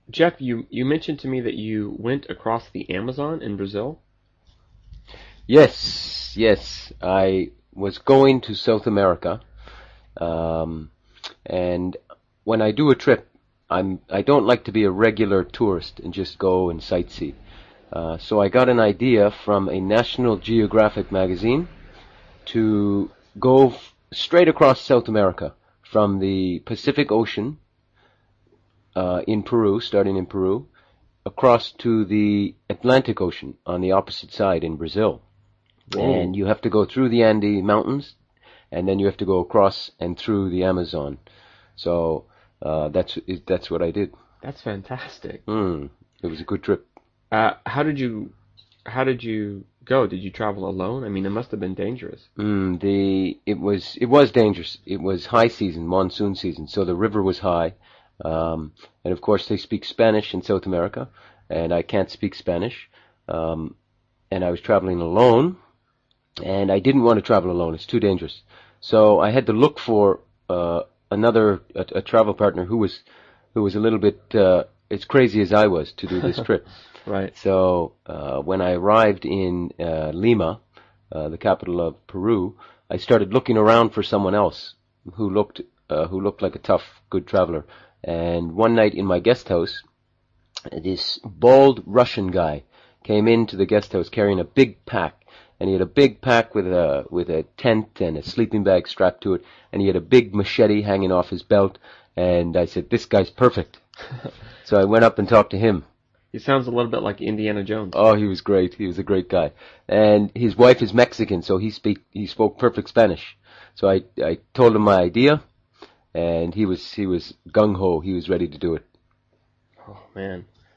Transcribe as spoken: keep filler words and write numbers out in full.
Jeff, you, you mentioned to me that you went across the Amazon in Brazil. Yes, yes. I was going to South America, um, and when I do a trip, I'm I don't like to be a regular tourist and just go and sightsee. Uh, so I got an idea from a National Geographic magazine to go f- straight across South America from the Pacific Ocean uh, in Peru, starting in Peru, across to the Atlantic Ocean on the opposite side in Brazil. Whoa, And you have to go through the Andes Mountains, and then you have to go across and through the Amazon. So uh, that's that's what I did. that's fantastic. Mm, it was a good trip. Uh, how did you how did you go? Did you travel alone? I mean, it must have been dangerous. Mm, the it was it was dangerous. It was high season, monsoon season, so the river was high, um, and of course they speak Spanish in South America, and I can't speak Spanish, um, and I was traveling alone, and I didn't want to travel alone. It's too dangerous. So I had to look for uh, another a, a travel partner who was who was a little bit uh, as crazy as I was to do this trip. Right. So uh, when I arrived in uh, Lima, uh, the capital of Peru, I started looking around for someone else who looked uh, who looked like a tough, good traveler. And one night in my guest house, this bald Russian guy came into the guest house carrying a big pack, and he had a big pack with a with a tent and a sleeping bag strapped to it, and he had a big machete hanging off his belt. And I said, "This guy's perfect." So I went up and talked to him. He sounds a little bit like Indiana Jones. Oh, he was great. He was a great guy. And his wife is Mexican, so he speak he spoke perfect Spanish. So I I told him my idea, and he was he was gung ho. He was ready to do it. Oh man.